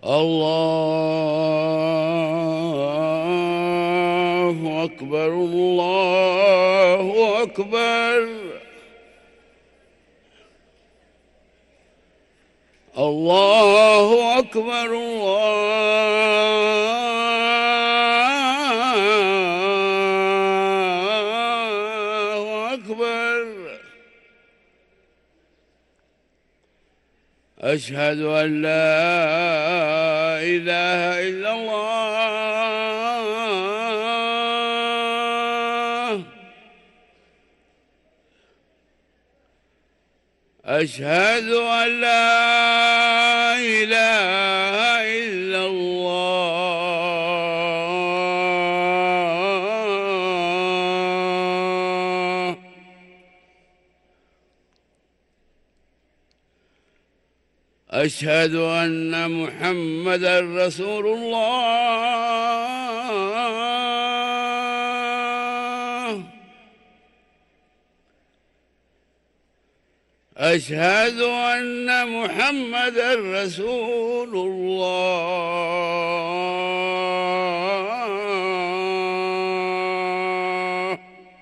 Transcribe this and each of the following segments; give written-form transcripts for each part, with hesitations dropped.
الله أكبر الله أكبر الله أكبر الله أكبر. أشهد أن لا إله إلا الله. أشهد أن لا إله إلا الله. أشهد أن محمدًا رسول الله. أشهد أن محمدًا رسول الله.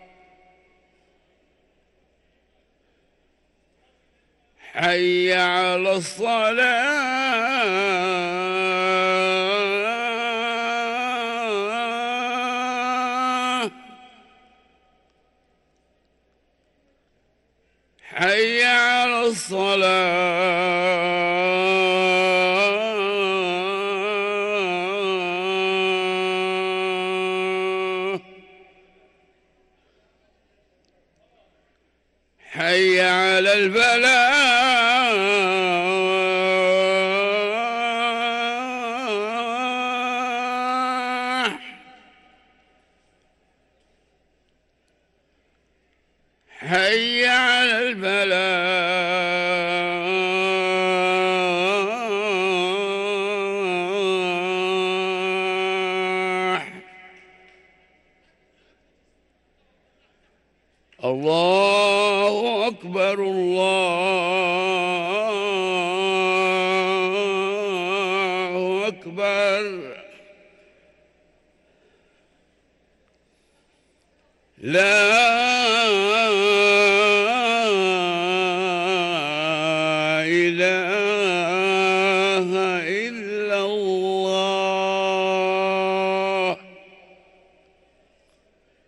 حي على الصلاة. حي على الصلاة. حي على الفلاح. حي على الفلاح. الله أكبر الله أكبر. لا